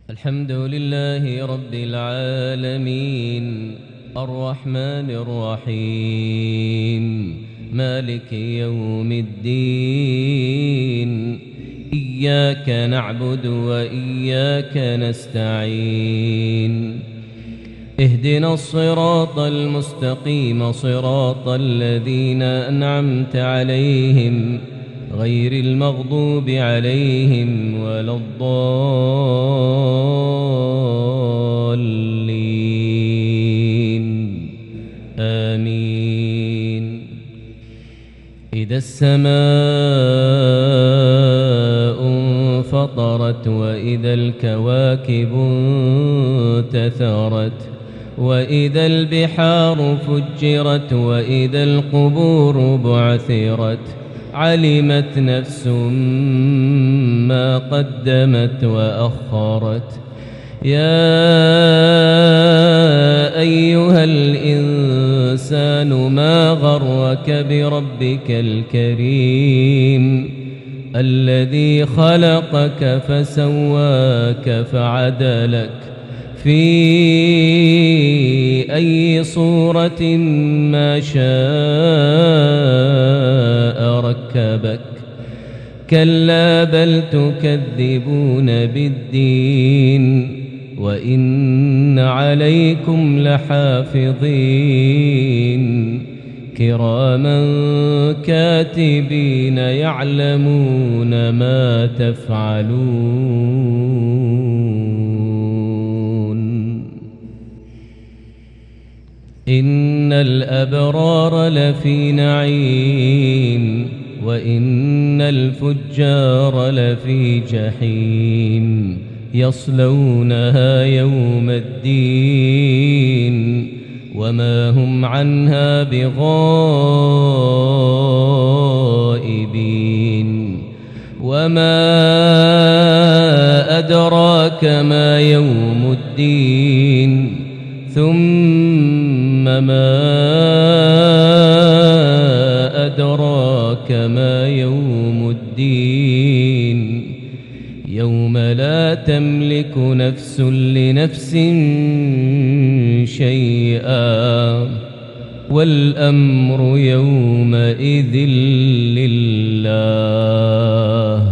الحمد لله رب العالمين الرحمن الرحيم مالك يوم الدين إياك نعبد وإياك نستعين اهدنا الصراط المستقيم صراط الذين أنعمت عليهم غير المغضوب عليهم ولا الضالين آمين. إذا السماء انفطرت وإذا الكواكب انتثرت وإذا البحار فجرت وإذا القبور بعثرت علمت نفس ما قدمت وأخرت. يا أيها الإنسان ما غرك بربك الكريم الذي خلقك فسواك فعدلك في أي صورة ما شاء ركبك. كلا بل تكذبون بالدين وإن عليكم لحافظين كراما كاتبين يعلمون ما تفعلون. إن الأبرار لفي نعيم وإن الفجار لفي جحيم يصلونها يوم الدين وما هم عنها بغائبين. وما أدراك ما يوم الدين ثم ما أدراك ما يوم الدين يوم لا تملك نفس لنفس شيئا والأمر يومئذ لله.